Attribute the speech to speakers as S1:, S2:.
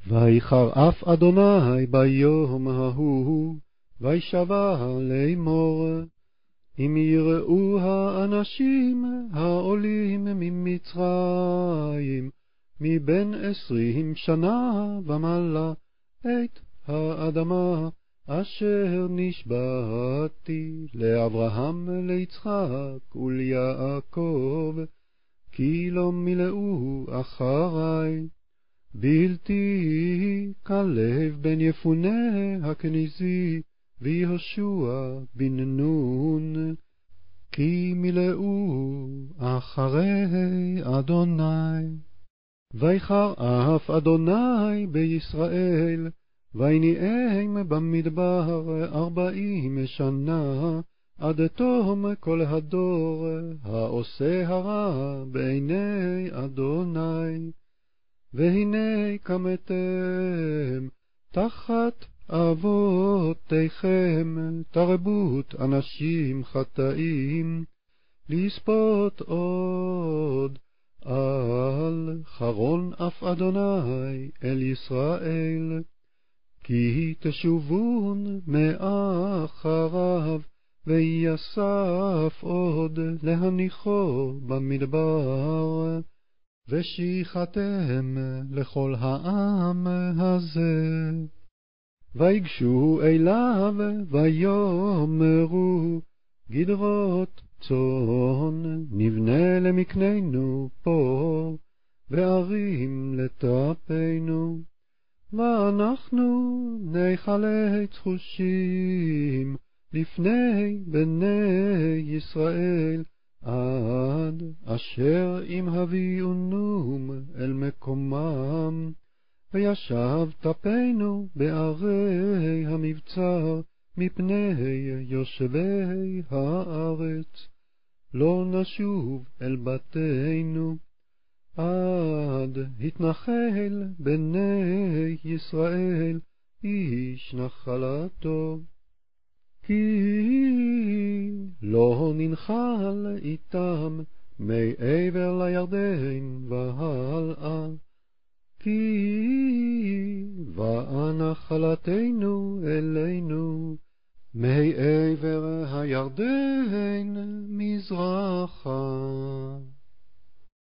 S1: ויחר אף אדוני ביום ההוא, וישבע לאמור, אם יראו האנשים העולים ממצרים, מבין 20 שנה ומעלה, את האדמה אשר נשבעתי לאברהם, ליצחק וליעקב, כי לא מילאו אחרי. בלתי כלב בן יפונה הכנזי, ויהושע בן נון, כי מילאו אחרי אדוני. ויחר אף אדוני בישראל, ויניאם במדבר 40 שנה, עד תום כל הדור העושה הרע בעיני אדוני. והנה קמתם תחת אבותיכם תרבות אנשים חטאים, לספות עוד על חרון אף אדוני אל ישראל, כי תשובון מאחריו, ויסף עוד להניחו במדבר, ושיחתם לכל העם הזה. ויגשו אליו ויאמרו, גדרות צאן נבנה למקננו פה, וערים לטפנו, ואנחנו נחלי צחושים לפני בני ישראל, עד אשר אם הביאונום אל מקומם. וישב טפנו בערי המבצר מפני יושבי הארץ, לא נשוב אל בתינו, עד התנחל בני ישראל איש נחלתו. כי לא ננחל איתם מעבר לירדן והלאה, כי באה נחלתנו אלינו מעבר הירדן מזרחה.